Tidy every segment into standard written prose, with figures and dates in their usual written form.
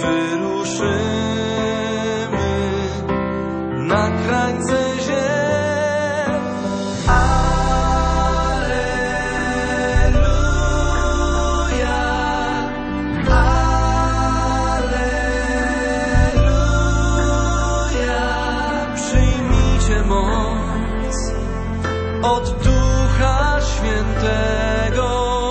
na krańce ziem. Alleluja, alleluja. Przyjmijcie moc od Ducha Świętego.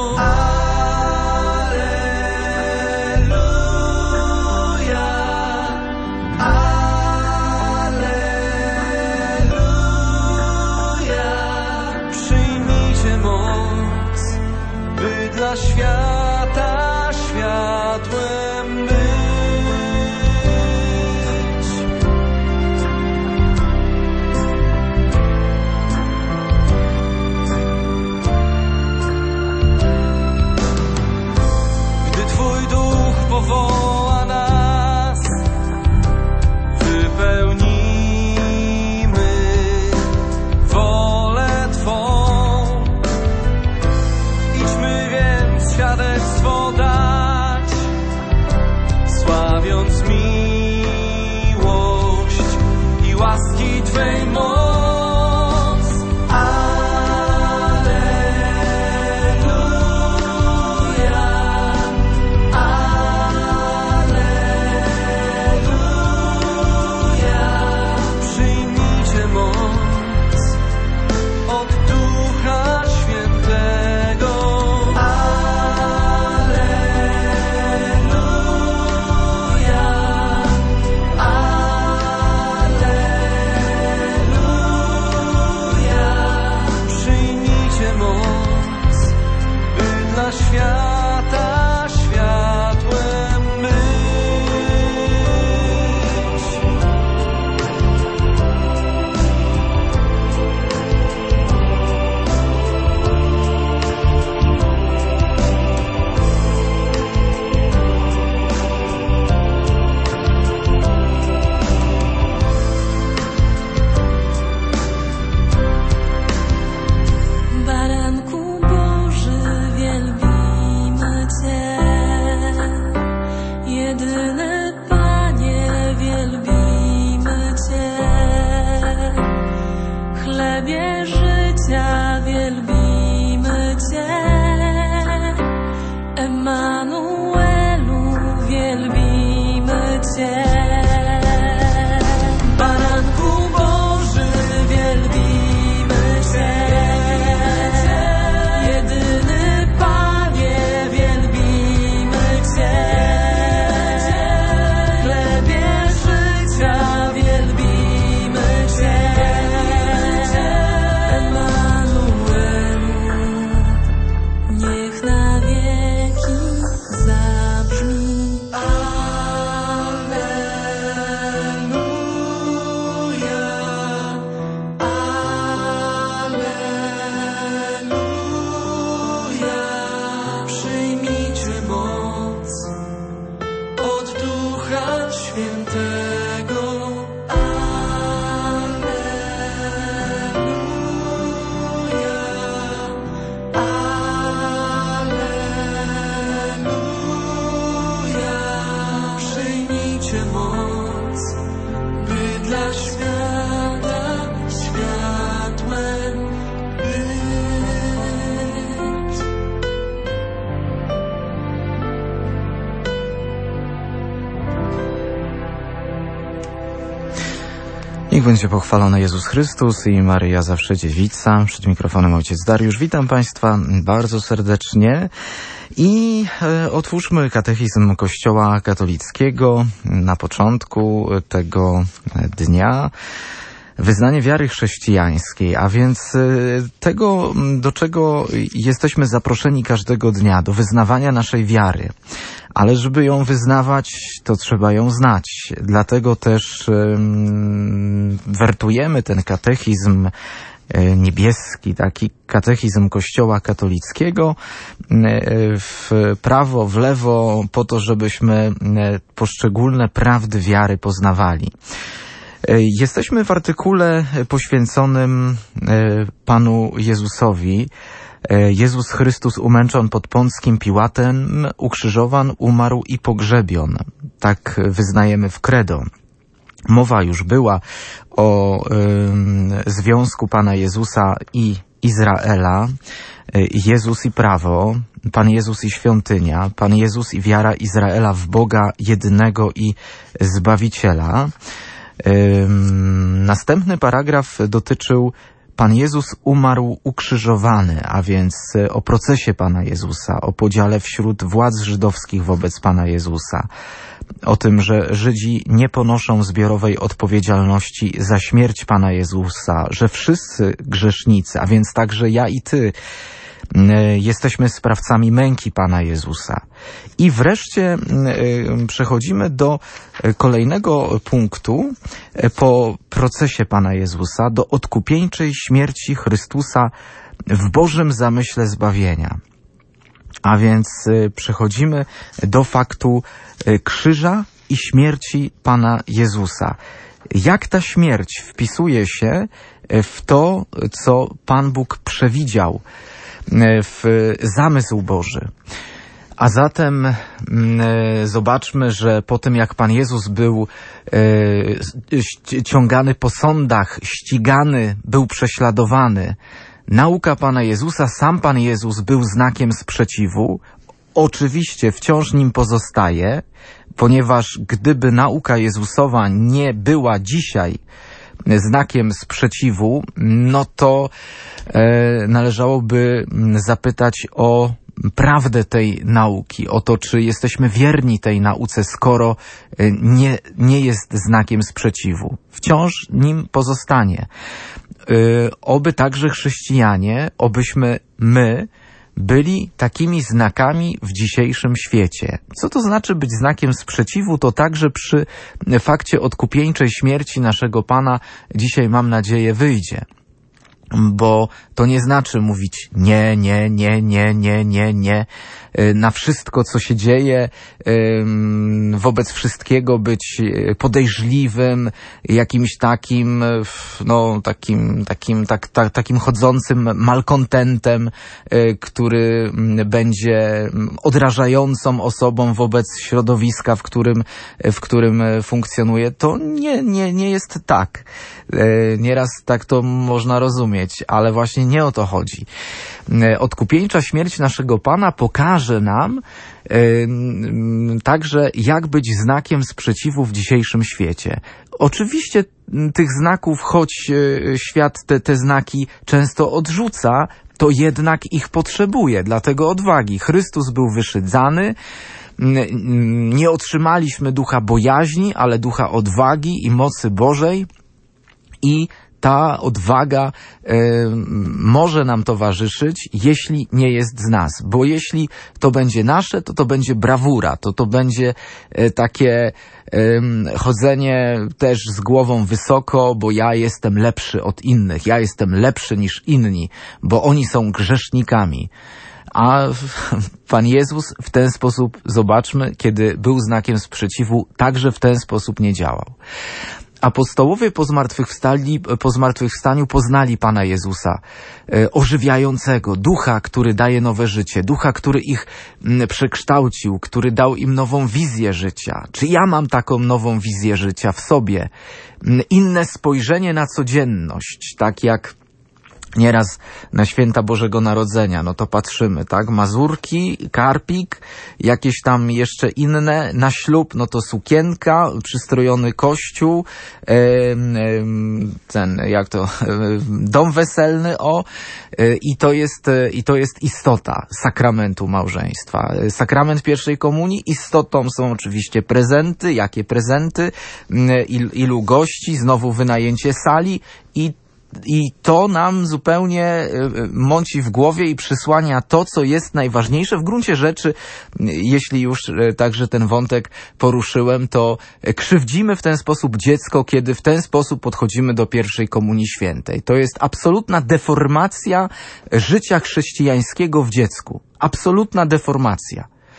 Dla świata światłem być. Gdy Twój Duch powoła nas, wypełnimy wolę Twą. Świadectwo dać, sławiąc miłość i łaski Twej moc. Alleluja, alleluja. Przyjmijcie moc od Ducha Świętego. Świata światłem być. Baranku Boży, wielbimy Cię. Jedyny Panie, wielbimy Cię. Chlebie życia, wielbimy Cię. Emanuelu, wielbimy Cię. Baranku Boży, wielbimy Cię. Jedyny Panie, wielbimy Cię. Chlebie życia, wielbimy Cię. Emanuelu, niech na wieki zabrzmi. Alleluja, alleluja. Przyjmijcie moc od Ducha Świętego. Alleluja, alleluja. Przyjmijcie moc, by dla świata światłem być. Niech będzie pochwalony Jezus Chrystus i Maryja zawsze dziewica. Przed mikrofonem ojciec Dariusz. Witam Państwa bardzo serdecznie i otwórzmy katechizm Kościoła katolickiego na początku tego dnia. Wyznanie wiary chrześcijańskiej, a więc tego, do czego jesteśmy zaproszeni każdego dnia, do wyznawania naszej wiary. Ale żeby ją wyznawać, to trzeba ją znać. Dlatego też wertujemy ten katechizm niebieski, taki katechizm Kościoła katolickiego w prawo, w lewo, po to, żebyśmy poszczególne prawdy wiary poznawali. Jesteśmy w artykule poświęconym Panu Jezusowi, Jezus Chrystus umęczon pod Pąckim Piłatem, ukrzyżowan, umarł i pogrzebion. Tak wyznajemy w credo. Mowa już była o związku Pana Jezusa i Izraela, Jezus i prawo, Pan Jezus i świątynia, Pan Jezus i wiara Izraela w Boga jedynego i Zbawiciela. Następny paragraf dotyczył Pan Jezus umarł ukrzyżowany, a więc o procesie Pana Jezusa, o podziale wśród władz żydowskich wobec Pana Jezusa, o tym, że Żydzi nie ponoszą zbiorowej odpowiedzialności za śmierć Pana Jezusa, że wszyscy grzesznicy, a więc także ja i ty, jesteśmy sprawcami męki Pana Jezusa. I wreszcie przechodzimy do kolejnego punktu po procesie Pana Jezusa, do odkupieńczej śmierci Chrystusa w Bożym zamyśle zbawienia. A więc przechodzimy do faktu krzyża i śmierci Pana Jezusa. Jak ta śmierć wpisuje się w to, co Pan Bóg przewidział, w zamysł Boży. A zatem zobaczmy, że po tym jak Pan Jezus był ciągany po sądach, ścigany, był prześladowany, nauka Pana Jezusa, sam Pan Jezus był znakiem sprzeciwu. Oczywiście wciąż nim pozostaje, ponieważ gdyby nauka Jezusowa nie była dzisiaj znakiem sprzeciwu, no to należałoby zapytać o prawdę tej nauki, o to, czy jesteśmy wierni tej nauce, skoro nie jest znakiem sprzeciwu. Wciąż nim pozostanie. Oby także chrześcijanie, obyśmy my byli takimi znakami w dzisiejszym świecie. Co to znaczy być znakiem sprzeciwu? To także przy fakcie odkupieńczej śmierci naszego Pana dzisiaj, mam nadzieję, wyjdzie. Bo to nie znaczy mówić nie na wszystko, co się dzieje, wobec wszystkiego być podejrzliwym, jakimś takim, no, takim chodzącym malkontentem, który będzie odrażającą osobą wobec środowiska, w którym funkcjonuje. To nie jest tak. Nieraz tak to można rozumieć, ale właśnie nie o to chodzi. Odkupieńcza śmierć naszego Pana pokaże nam także, jak być znakiem sprzeciwu w dzisiejszym świecie. Oczywiście tych znaków, choć świat te znaki często odrzuca, to jednak ich potrzebuje, dlatego odwagi. Chrystus był wyszydzany, nie otrzymaliśmy ducha bojaźni, ale ducha odwagi i mocy Bożej i ta odwaga może nam towarzyszyć, jeśli nie jest z nas. Bo jeśli to będzie nasze, to będzie brawura, to będzie takie chodzenie też z głową wysoko, bo ja jestem lepszy od innych, ja jestem lepszy niż inni, bo oni są grzesznikami. A Pan Jezus w ten sposób, zobaczmy, kiedy był znakiem sprzeciwu, także w ten sposób nie działał. Apostołowie po zmartwychwstaniu poznali Pana Jezusa, ożywiającego, ducha, który daje nowe życie, ducha, który ich przekształcił, który dał im nową wizję życia. Czy ja mam taką nową wizję życia w sobie? Inne spojrzenie na codzienność, tak jak nieraz na święta Bożego Narodzenia, no to patrzymy, tak? Mazurki, karpik, jakieś tam jeszcze inne, na ślub, no to sukienka, przystrojony kościół, dom weselny, i to jest istota sakramentu małżeństwa. Sakrament pierwszej komunii, istotą są oczywiście prezenty, jakie prezenty, ilu gości, znowu wynajęcie sali i to nam zupełnie mąci w głowie i przysłania to, co jest najważniejsze. W gruncie rzeczy, jeśli już także ten wątek poruszyłem, to krzywdzimy w ten sposób dziecko, kiedy w ten sposób podchodzimy do pierwszej komunii świętej. To jest absolutna deformacja życia chrześcijańskiego w dziecku. Absolutna deformacja.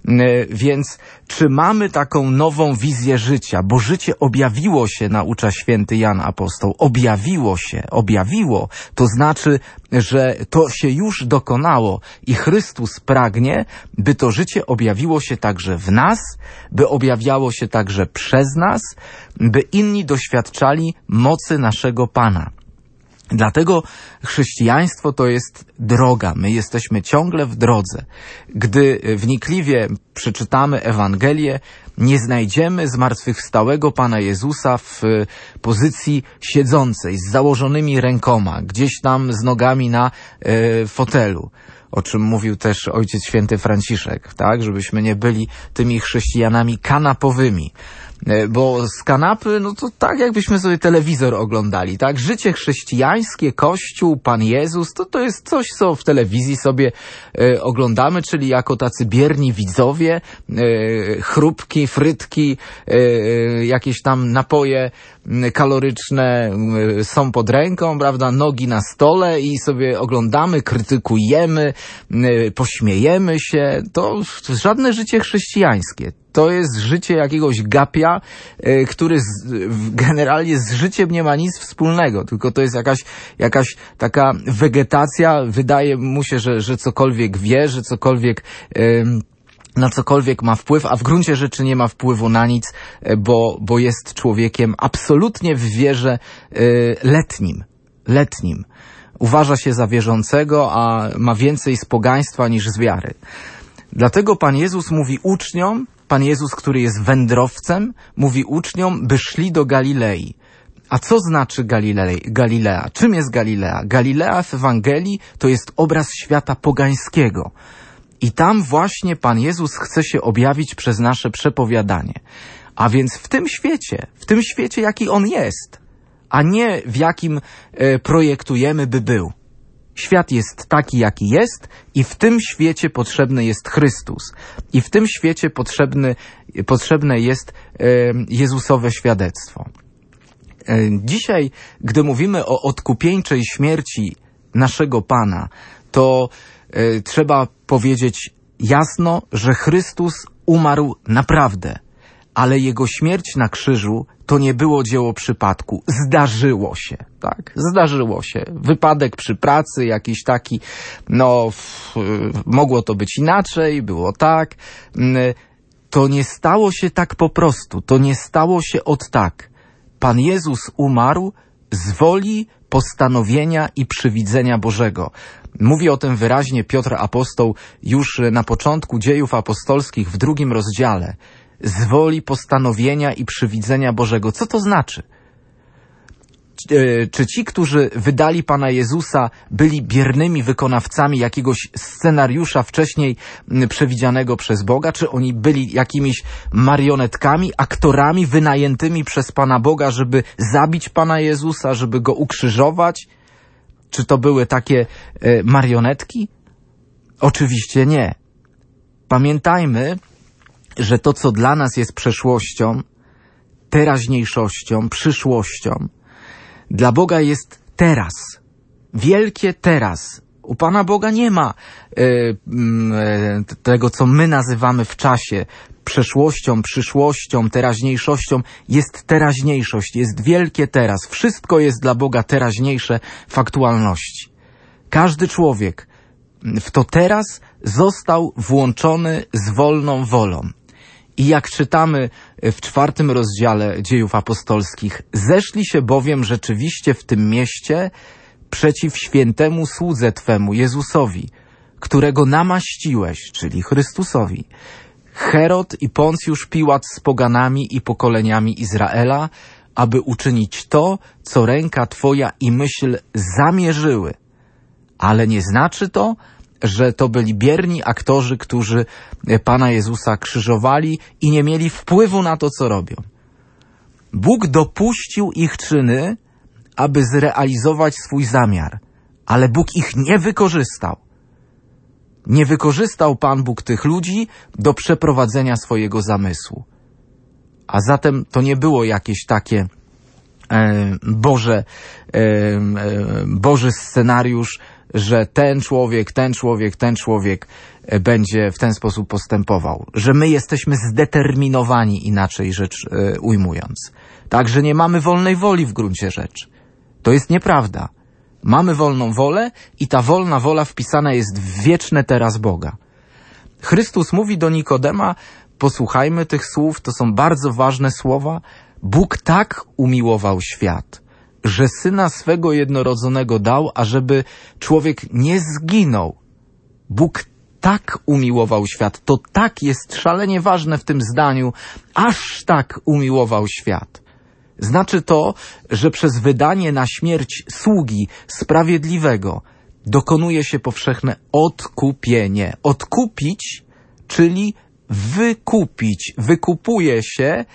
Więc czy mamy taką nową wizję życia? Bo życie objawiło się, naucza święty Jan Apostoł. Objawiło. To znaczy, że to się już dokonało i Chrystus pragnie, by to życie objawiło się także w nas, by objawiało się także przez nas, by inni doświadczali mocy naszego Pana. Dlatego chrześcijaństwo to jest droga. My jesteśmy ciągle w drodze. Gdy wnikliwie przeczytamy Ewangelię, nie znajdziemy zmartwychwstałego Pana Jezusa w pozycji siedzącej, z założonymi rękoma, gdzieś tam z nogami na fotelu. O czym mówił też Ojciec Święty Franciszek, tak? Żebyśmy nie byli tymi chrześcijanami kanapowymi. Bo z kanapy, no to tak jakbyśmy sobie telewizor oglądali, tak? Życie chrześcijańskie, Kościół, Pan Jezus, to jest coś, co w telewizji sobie oglądamy, czyli jako tacy bierni widzowie, chrupki, frytki, jakieś tam napoje kaloryczne są pod ręką, prawda? Nogi na stole i sobie oglądamy, krytykujemy, pośmiejemy się. To żadne życie chrześcijańskie. To jest życie jakiegoś gapia, który generalnie z życiem nie ma nic wspólnego, tylko to jest jakaś taka wegetacja, wydaje mu się, że cokolwiek wie, że cokolwiek na cokolwiek ma wpływ, a w gruncie rzeczy nie ma wpływu na nic, bo jest człowiekiem absolutnie w wierze letnim. Uważa się za wierzącego, a ma więcej z pogaństwa niż z wiary. Dlatego Pan Jezus mówi uczniom, Pan Jezus, który jest wędrowcem, mówi uczniom, by szli do Galilei. A co znaczy Galilea? Czym jest Galilea? Galilea w Ewangelii to jest obraz świata pogańskiego. I tam właśnie Pan Jezus chce się objawić przez nasze przepowiadanie. A więc w tym świecie jaki On jest, a nie w jakim projektujemy by był. Świat jest taki, jaki jest i w tym świecie potrzebny jest Chrystus. I w tym świecie potrzebne jest Jezusowe świadectwo. Dzisiaj, gdy mówimy o odkupieńczej śmierci naszego Pana, to trzeba powiedzieć jasno, że Chrystus umarł naprawdę, ale Jego śmierć na krzyżu to nie było dzieło przypadku. Zdarzyło się, tak? Zdarzyło się. Wypadek przy pracy, jakiś taki, mogło to być inaczej, było tak. To nie stało się tak po prostu. To nie stało się od tak. Pan Jezus umarł z woli, postanowienia i przywidzenia Bożego. Mówi o tym wyraźnie Piotr Apostoł już na początku Dziejów Apostolskich w 2 rozdziale. Z woli, postanowienia i przywidzenia Bożego. Co to znaczy? Czy ci, którzy wydali Pana Jezusa, byli biernymi wykonawcami jakiegoś scenariusza wcześniej przewidzianego przez Boga? Czy oni byli jakimiś marionetkami, aktorami wynajętymi przez Pana Boga, żeby zabić Pana Jezusa, żeby Go ukrzyżować? Czy to były takie marionetki? Oczywiście nie. Pamiętajmy, że to, co dla nas jest przeszłością, teraźniejszością, przyszłością, dla Boga jest teraz. Wielkie teraz. U Pana Boga nie ma tego, co my nazywamy w czasie przeszłością, przyszłością, teraźniejszością. Jest teraźniejszość, jest wielkie teraz. Wszystko jest dla Boga teraźniejsze w aktualności. Każdy człowiek w to teraz został włączony z wolną wolą. I jak czytamy w 4 rozdziale Dziejów Apostolskich, zeszli się bowiem rzeczywiście w tym mieście przeciw świętemu słudze Twemu, Jezusowi, którego namaściłeś, czyli Chrystusowi, Herod i Poncjusz Piłat z poganami i pokoleniami Izraela, aby uczynić to, co ręka Twoja i myśl zamierzyły. Ale nie znaczy to, że to byli bierni aktorzy, którzy Pana Jezusa krzyżowali i nie mieli wpływu na to, co robią. Bóg dopuścił ich czyny, aby zrealizować swój zamiar, ale Bóg ich nie wykorzystał. Nie wykorzystał Pan Bóg tych ludzi do przeprowadzenia swojego zamysłu. A zatem to nie było jakieś takie Boży scenariusz, że ten człowiek będzie w ten sposób postępował, że my jesteśmy zdeterminowani, inaczej rzecz ujmując. Także nie mamy wolnej woli w gruncie rzeczy. To jest nieprawda. Mamy wolną wolę i ta wolna wola wpisana jest w wieczne teraz Boga. Chrystus mówi do Nikodema, posłuchajmy tych słów, to są bardzo ważne słowa. Bóg tak umiłował świat, że Syna swego jednorodzonego dał, ażeby człowiek nie zginął. Bóg tak umiłował świat. To tak jest szalenie ważne w tym zdaniu. Aż tak umiłował świat. Znaczy to, że przez wydanie na śmierć sługi sprawiedliwego dokonuje się powszechne odkupienie. Odkupić, czyli wykupić. Wykupuje się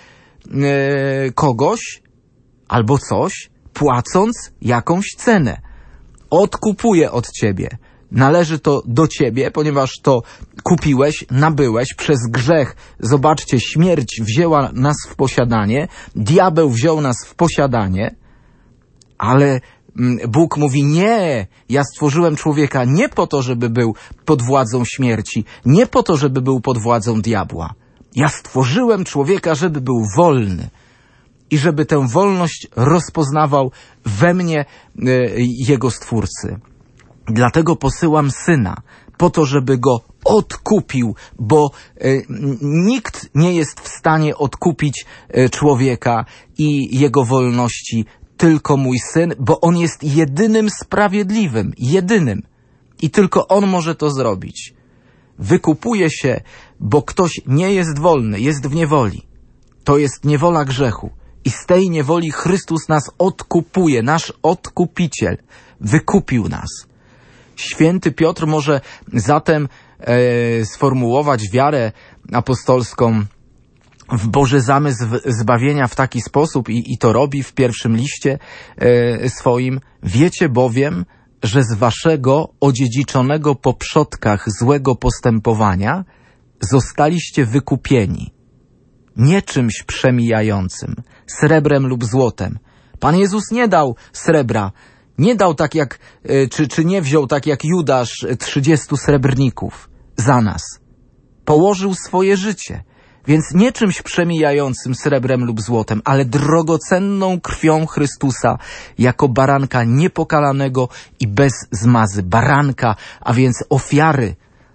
kogoś albo coś, płacąc jakąś cenę. Odkupuje od ciebie. Należy to do ciebie, ponieważ to kupiłeś, nabyłeś przez grzech. Zobaczcie, śmierć wzięła nas w posiadanie, diabeł wziął nas w posiadanie, ale Bóg mówi, nie, ja stworzyłem człowieka nie po to, żeby był pod władzą śmierci, nie po to, żeby był pod władzą diabła. Ja stworzyłem człowieka, żeby był wolny i żeby tę wolność rozpoznawał we mnie jego Stwórcy. Dlatego posyłam Syna, po to, żeby go odkupił, bo nikt nie jest w stanie odkupić człowieka i jego wolności, tylko mój Syn, bo On jest jedynym sprawiedliwym, jedynym. I tylko On może to zrobić. Wykupuje się, bo ktoś nie jest wolny, jest w niewoli. To jest niewola grzechu. I z tej niewoli Chrystus nas odkupuje, nasz odkupiciel wykupił nas. Święty Piotr może zatem sformułować wiarę apostolską w Boży zamysł zbawienia w taki sposób i to robi w pierwszym liście swoim. Wiecie bowiem, że z waszego odziedziczonego po przodkach złego postępowania zostaliście wykupieni. Nie czymś przemijającym, srebrem lub złotem. Pan Jezus nie dał srebra, nie dał tak jak, czy nie wziął tak jak Judasz 30 srebrników za nas. Położył swoje życie. Więc nie czymś przemijającym srebrem lub złotem, ale drogocenną krwią Chrystusa jako baranka niepokalanego i bez zmazy. Baranka, a więc ofiary.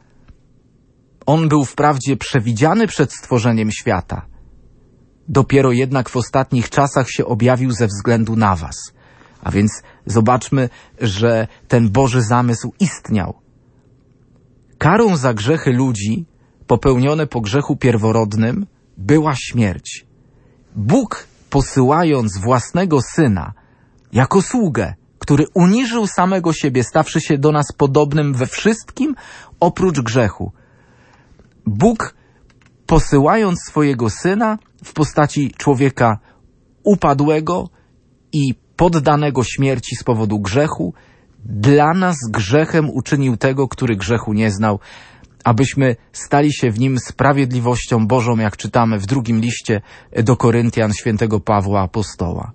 On był wprawdzie przewidziany przed stworzeniem świata. Dopiero jednak w ostatnich czasach się objawił ze względu na was. A więc zobaczmy, że ten Boży zamysł istniał. Karą za grzechy ludzi popełnione po grzechu pierworodnym była śmierć. Bóg, posyłając własnego Syna jako sługę, który uniżył samego siebie, stawszy się do nas podobnym we wszystkim oprócz grzechu. Bóg, posyłając swojego Syna w postaci człowieka upadłego i poddanego śmierci z powodu grzechu, dla nas grzechem uczynił tego, który grzechu nie znał, abyśmy stali się w nim sprawiedliwością Bożą, jak czytamy w drugim liście do Koryntian świętego Pawła Apostoła.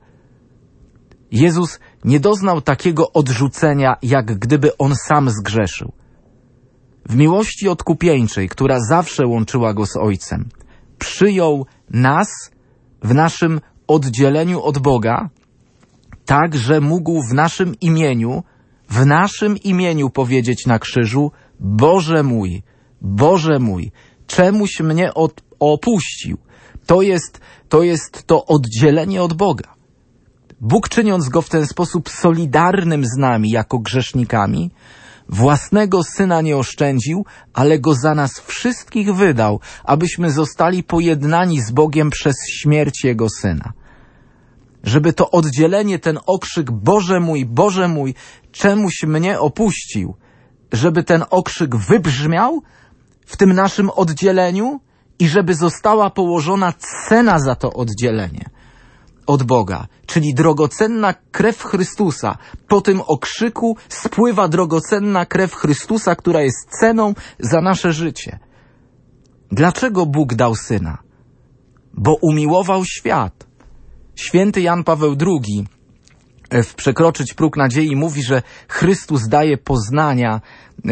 Jezus nie doznał takiego odrzucenia, jak gdyby On sam zgrzeszył. W miłości odkupieńczej, która zawsze łączyła Go z Ojcem, przyjął nas w naszym oddzieleniu od Boga, tak, że mógł w naszym imieniu powiedzieć na krzyżu: Boże mój, czemuś mnie opuścił? To jest to oddzielenie od Boga. Bóg, czyniąc Go w ten sposób solidarnym z nami jako grzesznikami, własnego Syna nie oszczędził, ale Go za nas wszystkich wydał, abyśmy zostali pojednani z Bogiem przez śmierć Jego Syna. Żeby to oddzielenie, ten okrzyk Boże mój, czemuś mnie opuścił, żeby ten okrzyk wybrzmiał w tym naszym oddzieleniu i żeby została położona cena za to oddzielenie od Boga, czyli drogocenna krew Chrystusa. Po tym okrzyku spływa drogocenna krew Chrystusa, która jest ceną za nasze życie. Dlaczego Bóg dał Syna? Bo umiłował świat. Święty Jan Paweł II w Przekroczyć próg nadziei mówi, że Chrystus daje poznania,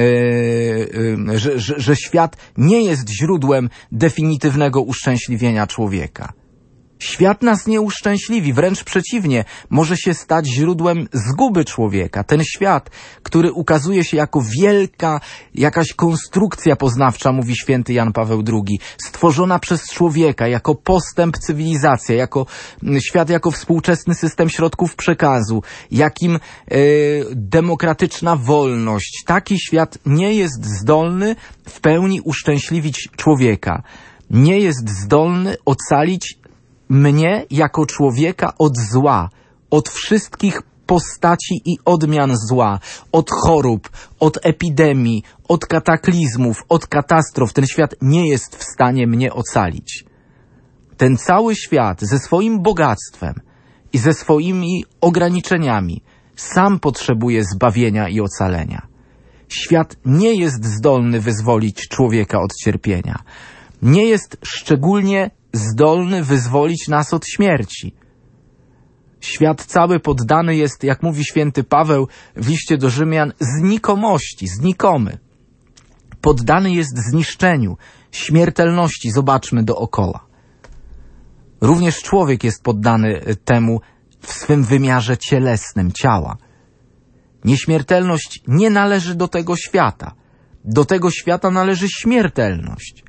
że świat nie jest źródłem definitywnego uszczęśliwienia człowieka. Świat nas nie uszczęśliwi, wręcz przeciwnie, może się stać źródłem zguby człowieka. Ten świat, który ukazuje się jako wielka jakaś konstrukcja poznawcza, mówi święty Jan Paweł II, stworzona przez człowieka, jako postęp cywilizacja, jako świat, jako współczesny system środków przekazu, jakim demokratyczna wolność. Taki świat nie jest zdolny w pełni uszczęśliwić człowieka. Nie jest zdolny ocalić mnie jako człowieka od zła, od wszystkich postaci i odmian zła, od chorób, od epidemii, od kataklizmów, od katastrof. Ten świat nie jest w stanie mnie ocalić. Ten cały świat ze swoim bogactwem i ze swoimi ograniczeniami sam potrzebuje zbawienia i ocalenia. Świat nie jest zdolny wyzwolić człowieka od cierpienia. Nie jest szczególnie zdolny wyzwolić nas od śmierci. Świat cały poddany jest, jak mówi święty Paweł w liście do Rzymian, znikomości, znikomy. Poddany jest zniszczeniu, śmiertelności. Zobaczmy dookoła. Również człowiek jest poddany temu w swym wymiarze cielesnym, ciała. Nieśmiertelność nie należy do tego świata. Do tego świata należy śmiertelność.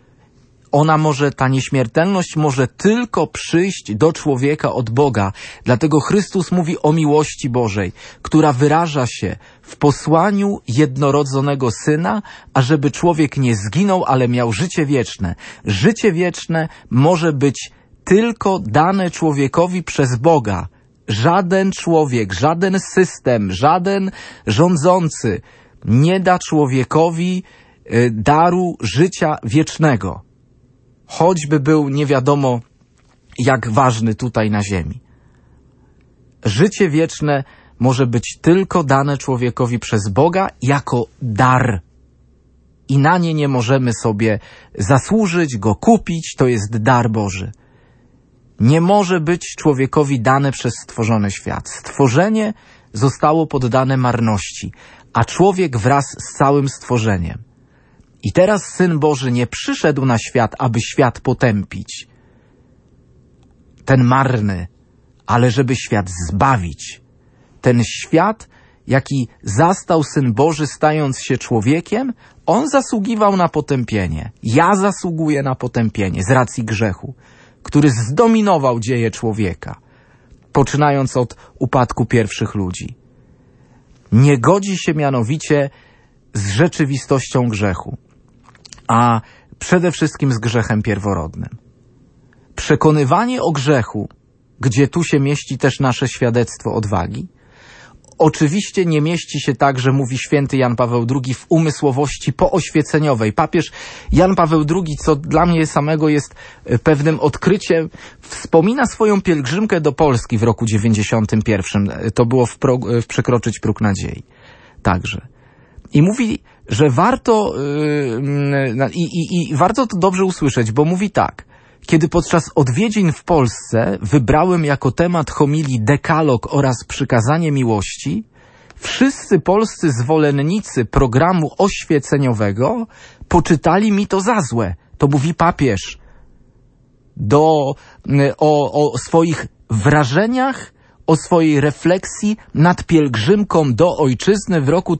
Ta nieśmiertelność może tylko przyjść do człowieka od Boga. Dlatego Chrystus mówi o miłości Bożej, która wyraża się w posłaniu jednorodzonego Syna, ażeby człowiek nie zginął, ale miał życie wieczne. Życie wieczne może być tylko dane człowiekowi przez Boga. Żaden człowiek, żaden system, żaden rządzący nie da człowiekowi daru życia wiecznego. Choćby był nie wiadomo jak ważny tutaj na ziemi. Życie wieczne może być tylko dane człowiekowi przez Boga jako dar. I na nie nie możemy sobie zasłużyć, go kupić, to jest dar Boży. Nie może być człowiekowi dane przez stworzony świat. Stworzenie zostało poddane marności, a człowiek wraz z całym stworzeniem. I teraz Syn Boży nie przyszedł na świat, aby świat potępić, ten marny, ale żeby świat zbawić. Ten świat, jaki zastał Syn Boży, stając się człowiekiem, on zasługiwał na potępienie. Ja zasługuję na potępienie z racji grzechu, który zdominował dzieje człowieka, poczynając od upadku pierwszych ludzi. Nie godzi się mianowicie z rzeczywistością grzechu, a przede wszystkim z grzechem pierworodnym. Przekonywanie o grzechu, gdzie tu się mieści też nasze świadectwo odwagi, oczywiście nie mieści się tak, że mówi święty Jan Paweł II w umysłowości pooświeceniowej. Papież Jan Paweł II, co dla mnie samego jest pewnym odkryciem, wspomina swoją pielgrzymkę do Polski w roku 91. To było w Przekroczyć próg nadziei. Także. I mówi, że warto, warto to dobrze usłyszeć, bo mówi tak. Kiedy podczas odwiedzin w Polsce wybrałem jako temat homilii dekalog oraz przykazanie miłości, wszyscy polscy zwolennicy programu oświeceniowego poczytali mi to za złe. To mówi papież o swoich wrażeniach, o swojej refleksji nad pielgrzymką do ojczyzny w roku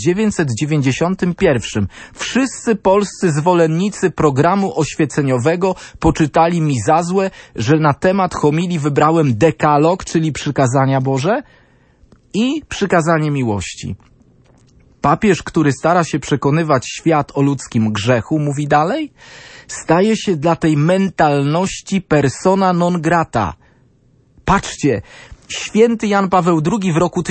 1991. Wszyscy polscy zwolennicy programu oświeceniowego poczytali mi za złe, że na temat homilii wybrałem dekalog, czyli przykazania Boże i przykazanie miłości. Papież, który stara się przekonywać świat o ludzkim grzechu, mówi dalej, staje się dla tej mentalności persona non grata. Patrzcie, święty Jan Paweł II w roku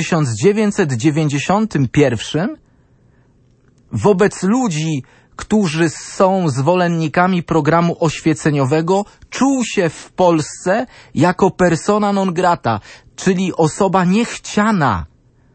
1991 wobec ludzi, którzy są zwolennikami programu oświeceniowego, czuł się w Polsce jako persona non grata, czyli osoba niechciana,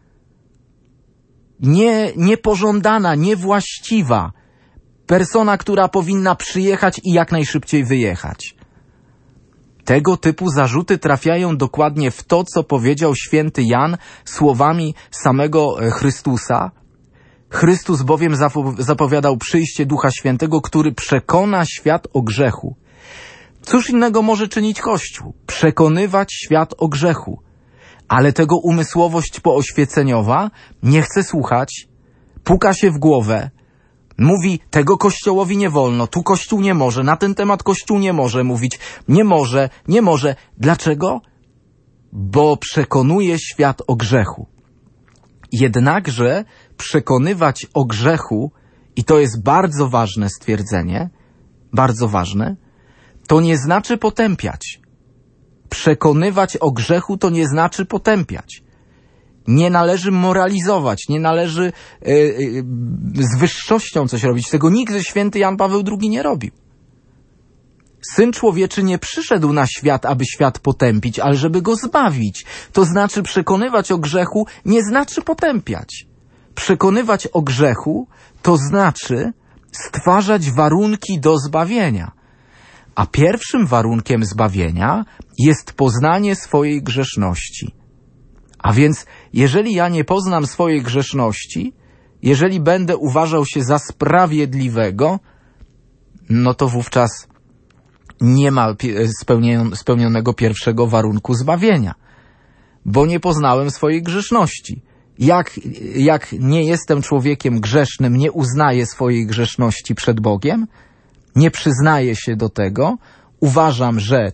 niepożądana, niewłaściwa, persona, która powinna przyjechać i jak najszybciej wyjechać. Tego typu zarzuty trafiają dokładnie w to, co powiedział święty Jan słowami samego Chrystusa. Chrystus bowiem zapowiadał przyjście Ducha Świętego, który przekona świat o grzechu. Cóż innego może czynić Kościół? Przekonywać świat o grzechu. Ale tego umysłowość pooświeceniowa nie chce słuchać, puka się w głowę, mówi, tego Kościołowi nie wolno, tu Kościół nie może, na ten temat Kościół nie może mówić, nie może. Dlaczego? Bo przekonuje świat o grzechu. Jednakże przekonywać o grzechu, i to jest bardzo ważne stwierdzenie, bardzo ważne, to nie znaczy potępiać. Przekonywać o grzechu to nie znaczy potępiać. Nie należy moralizować, nie należy z wyższością coś robić. Tego nigdy święty Jan Paweł II nie robił. Syn Człowieczy nie przyszedł na świat, aby świat potępić, ale żeby go zbawić. To znaczy przekonywać o grzechu nie znaczy potępiać. Przekonywać o grzechu to znaczy stwarzać warunki do zbawienia. A pierwszym warunkiem zbawienia jest poznanie swojej grzeszności. A więc, jeżeli ja nie poznam swojej grzeszności, jeżeli będę uważał się za sprawiedliwego, no to wówczas nie ma spełnionego pierwszego warunku zbawienia, bo nie poznałem swojej grzeszności. Jak nie jestem człowiekiem grzesznym, nie uznaję swojej grzeszności przed Bogiem, nie przyznaję się do tego, uważam, że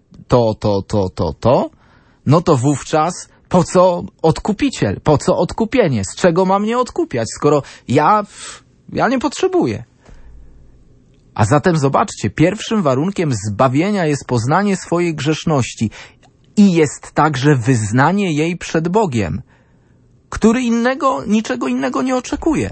no to wówczas po co odkupiciel? Po co odkupienie? Z czego mam mnie odkupiać, skoro ja nie potrzebuję? A zatem zobaczcie, pierwszym warunkiem zbawienia jest poznanie swojej grzeszności i jest także wyznanie jej przed Bogiem, który niczego innego nie oczekuje.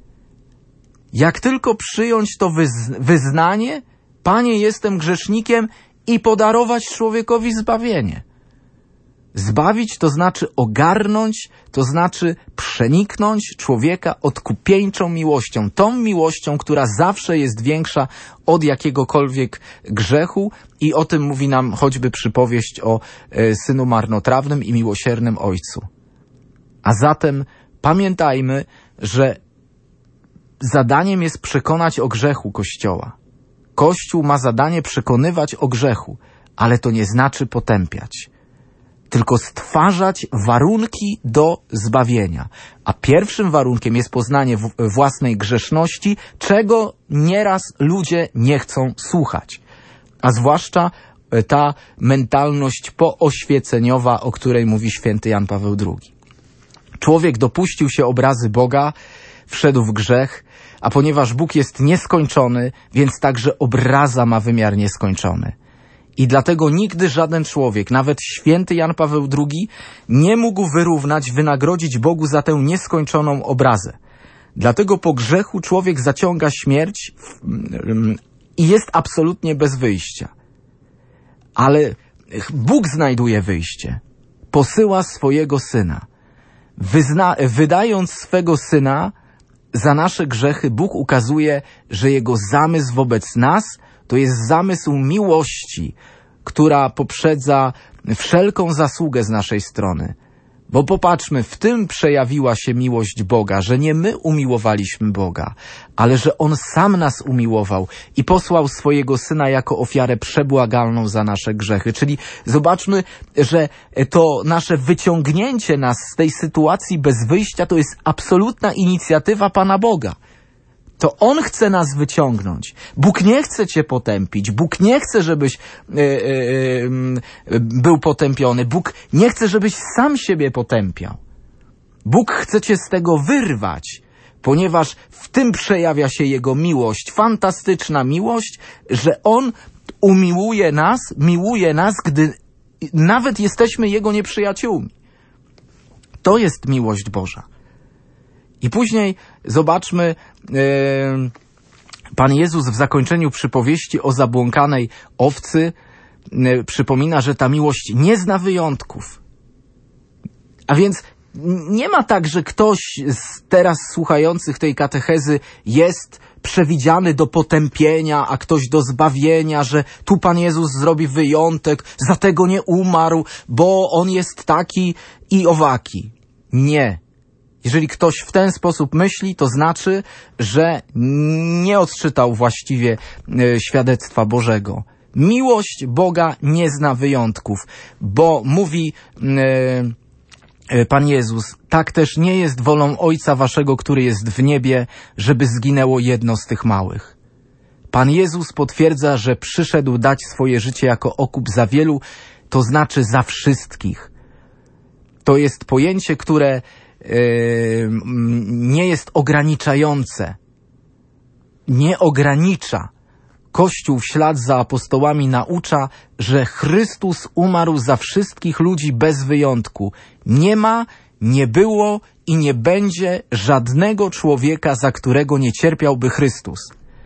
Jak tylko przyjąć to wyznanie, Panie, jestem grzesznikiem, i podarować człowiekowi zbawienie. Zbawić to znaczy ogarnąć, to znaczy przeniknąć człowieka odkupieńczą miłością. Tą miłością, która zawsze jest większa od jakiegokolwiek grzechu, i o tym mówi nam choćby przypowieść o synu marnotrawnym i miłosiernym ojcu. A zatem pamiętajmy, że zadaniem jest przekonać o grzechu Kościoła. Kościół ma zadanie przekonywać o grzechu, ale to nie znaczy potępiać, tylko stwarzać warunki do zbawienia. A pierwszym warunkiem jest poznanie własnej grzeszności, czego nieraz ludzie nie chcą słuchać. A zwłaszcza ta mentalność pooświeceniowa, o której mówi święty Jan Paweł II. Człowiek dopuścił się obrazy Boga, wszedł w grzech, a ponieważ Bóg jest nieskończony, więc także obraza ma wymiar nieskończony. I dlatego nigdy żaden człowiek, nawet święty Jan Paweł II, nie mógł wynagrodzić Bogu za tę nieskończoną obrazę. Dlatego po grzechu człowiek zaciąga śmierć i jest absolutnie bez wyjścia. Ale Bóg znajduje wyjście. Posyła swojego Syna. Wydając swego Syna za nasze grzechy, Bóg ukazuje, że Jego zamysł wobec nas to jest zamysł miłości, która poprzedza wszelką zasługę z naszej strony. Bo popatrzmy, w tym przejawiła się miłość Boga, że nie my umiłowaliśmy Boga, ale że On sam nas umiłował i posłał swojego Syna jako ofiarę przebłagalną za nasze grzechy. Czyli zobaczmy, że to nasze wyciągnięcie nas z tej sytuacji bez wyjścia to jest absolutna inicjatywa Pana Boga. To On chce nas wyciągnąć. Bóg nie chce cię potępić. Bóg nie chce, żebyś był potępiony. Bóg nie chce, żebyś sam siebie potępiał. Bóg chce cię z tego wyrwać, ponieważ w tym przejawia się Jego miłość. Fantastyczna miłość, że On miłuje nas, gdy nawet jesteśmy Jego nieprzyjaciółmi. To jest miłość Boża. I później zobaczmy, Pan Jezus w zakończeniu przypowieści o zabłąkanej owcy przypomina, że ta miłość nie zna wyjątków. A więc Nie ma tak, że ktoś z teraz słuchających tej katechezy jest przewidziany do potępienia, a ktoś do zbawienia, że tu Pan Jezus zrobi wyjątek, za tego nie umarł, bo On jest taki i owaki. Nie. Jeżeli ktoś w ten sposób myśli, to znaczy, że nie odczytał właściwie świadectwa Bożego. Miłość Boga nie zna wyjątków, bo mówi Pan Jezus, tak też nie jest wolą Ojca waszego, który jest w niebie, żeby zginęło jedno z tych małych. Pan Jezus potwierdza, że przyszedł dać swoje życie jako okup za wielu, to znaczy za wszystkich. To jest pojęcie, które nie jest ograniczające. Nie ogranicza. Kościół w ślad za apostołami naucza, że Chrystus umarł za wszystkich ludzi bez wyjątku. Nie ma, nie było i nie będzie żadnego człowieka, za którego nie cierpiałby Chrystus.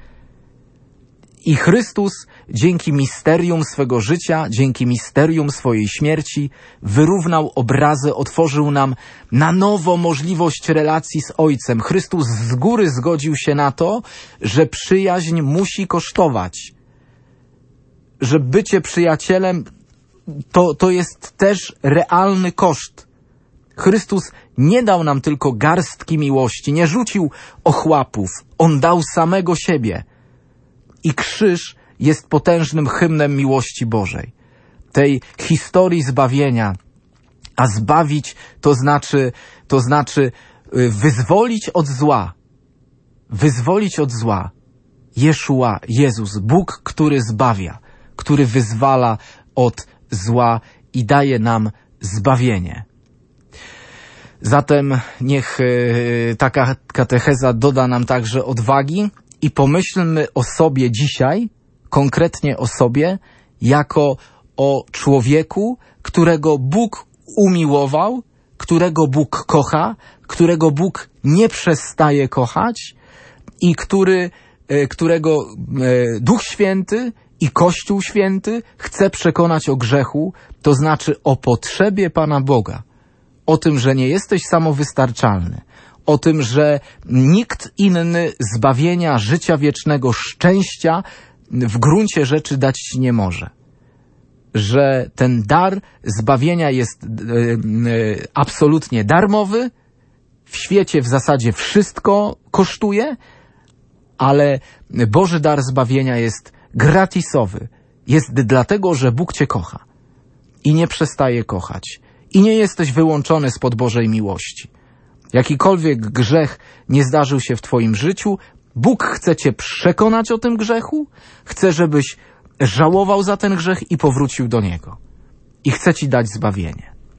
I Chrystus dzięki misterium swego życia, dzięki misterium swojej śmierci wyrównał obrazy, otworzył nam na nowo możliwość relacji z Ojcem. Chrystus z góry zgodził się na to, że przyjaźń musi kosztować. Że bycie przyjacielem to jest też realny koszt. Chrystus nie dał nam tylko garstki miłości, nie rzucił ochłapów. On dał samego siebie. I krzyż jest potężnym hymnem miłości Bożej. Tej historii zbawienia. A zbawić to znaczy wyzwolić od zła. Wyzwolić od zła. Jeszua, Jezus, Bóg, który zbawia, który wyzwala od zła i daje nam zbawienie. Zatem niech taka katecheza doda nam także odwagi i pomyślmy o sobie dzisiaj, konkretnie o sobie, jako o człowieku, którego Bóg umiłował, którego Bóg kocha, którego Bóg nie przestaje kochać i którego Duch Święty i Kościół Święty chce przekonać o grzechu, to znaczy o potrzebie Pana Boga, o tym, że nie jesteś samowystarczalny, o tym, że nikt inny zbawienia, życia wiecznego, szczęścia w gruncie rzeczy dać ci nie może. Że ten dar zbawienia jest absolutnie darmowy, w świecie w zasadzie wszystko kosztuje, ale Boży dar zbawienia jest gratisowy. Jest dlatego, że Bóg cię kocha i nie przestaje kochać. I nie jesteś wyłączony spod Bożej miłości. Jakikolwiek grzech nie zdarzył się w twoim życiu, Bóg chce cię przekonać o tym grzechu, chce, żebyś żałował za ten grzech i powrócił do Niego. I chce ci dać zbawienie.